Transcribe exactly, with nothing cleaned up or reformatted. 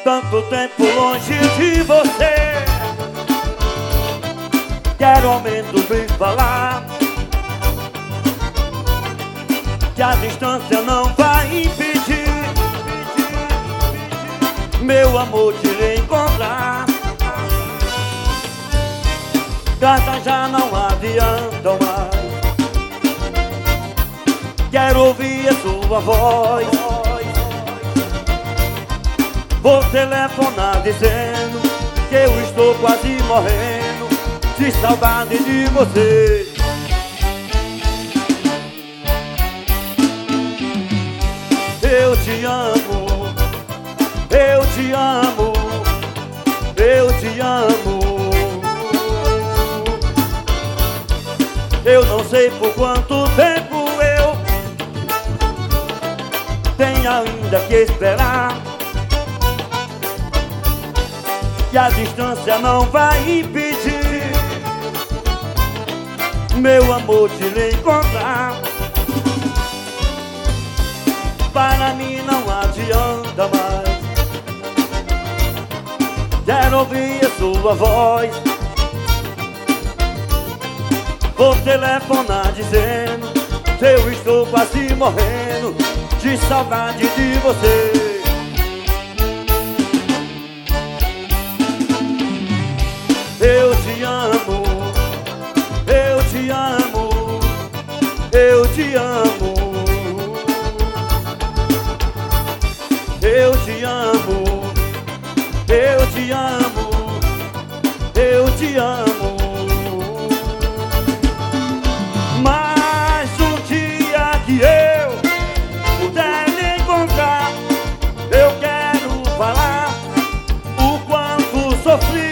tanto tempo longe de você. Quero ao menos me falar que a distância não vai impedir meu amor te encontrar. Cartas já não adiantam mais. Quero ouvir a sua voz. Vou telefonar dizendo que eu estou quase morrendo de saudade de você. Eu te amo, eu te amo, eu te amo. Eu não sei por quanto tempo eu tenho ainda que esperar, que a distância não vai impedir meu amor te encontrar. Para mim não adianta mais. Quero ouvir a sua voz. Vou telefonar dizendo que eu estou quase morrendo de saudade de você. Eu te amo, eu te amo, eu te amo. Eu te amo, eu te amo, eu te amo. Mas um dia que eu puder lhe encontrar, eu quero falar o quanto sofri